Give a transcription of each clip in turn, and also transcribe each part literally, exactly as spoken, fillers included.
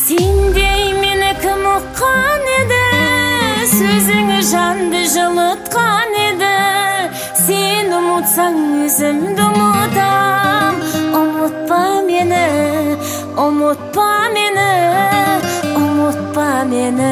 Сендей мені кім ұққан еді, сөзіңі жанды жылытқан еді. Сен ұмытсаң өзімді ұмытам. Ұмытпа мені, ұмытпа мені, ұмытпа мені.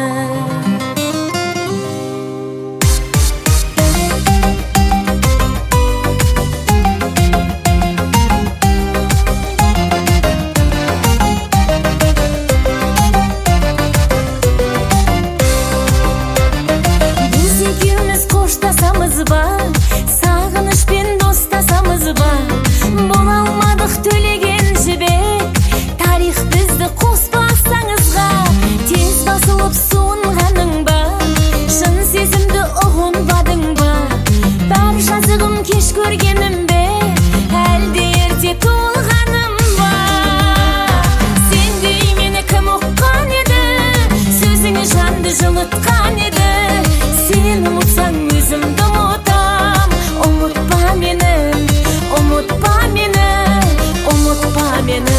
Сағынышпен достасамыз ба, бола алмадық төлеген жібек. Тарих бізді қоспасаңызға, тез басылып суынғаның ба, шын сезімді ұғынбадың ба. Бар жазығым кеш көргенім бе, әлде ерте туылғаным ба. Сендей мені кім ұққан еді, сөзіңі жанды жылытқан еді. Сен ұмытсаң өзімді ұмытам. Ұмытпа мені, ұмытпа мені, ұмытпа мені.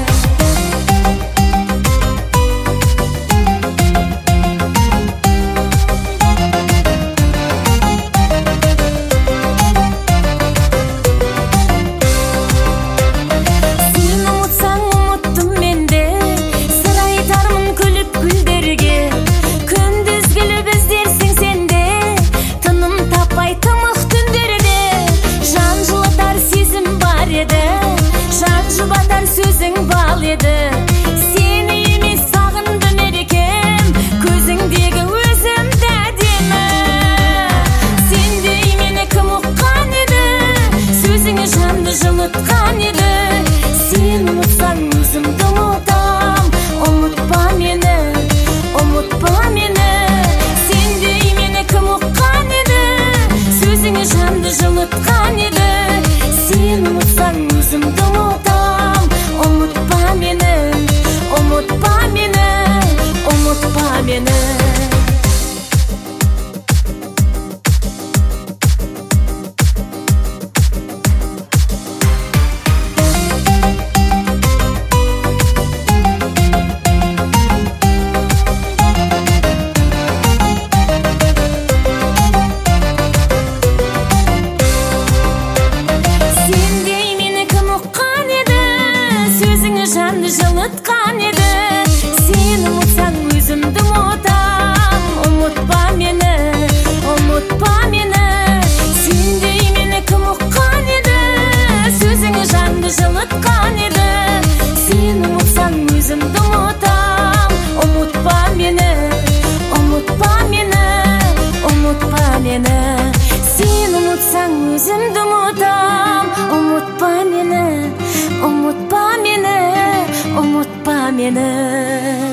Сен ұмытсаң ұмыттым мен де, сыр айтармын күліп гүлдерге. Күндіз күліп іздерсің сен де, тыным таппай тымық түндерде. Жан жылатар сезім бар еді, жан жұбатар сөзің бал еді. Сені емес сағындым ерекем, көзіңдегі өзімді әдемі. Сендей мені кім ұққан еді, сөзіңі жанды жылытқан еді. Сен ұмытсаң өзімді ұмытам. Ұмытпа мені, ұмытпа мені. Сендей мені кім ұққан еді, сөзіңі жанды жылытқан еді. Сен ұмытсаң өзімді ұмытам. Ұмытпа мені, ұмытпа мені, ұмытпа мені. Сендей мені кім ұққан еді, сөзіңі жанды жылытқан еді. Сен ұмытсаң өзімді ұмытам. Ұмытпа мені, ұмытпа мені. Сендей мені кім ұққан еді, сөзіңі жанды жылытқан еді. Сен ұмытсаң өзімді ұмытам. Ұмытпа мені, ұмытпа мені, ұмытпа мені. Сен ұмытсаң өзімді ұмытам. Ұмытпа мені, ұмытпа мені, ұмытпа мені.